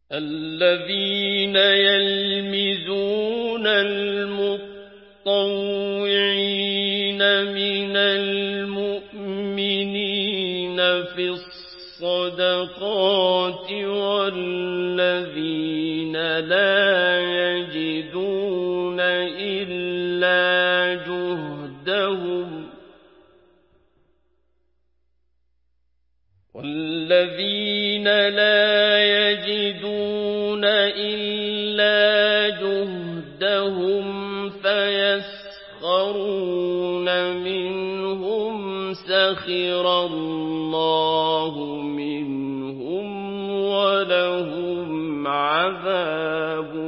الذين يلمزون المطوعين من المؤمنين في الصدقات والذين لا يجدون إلا جهدهم فيسخرون منهم سخر الله منهم ولهم عذاب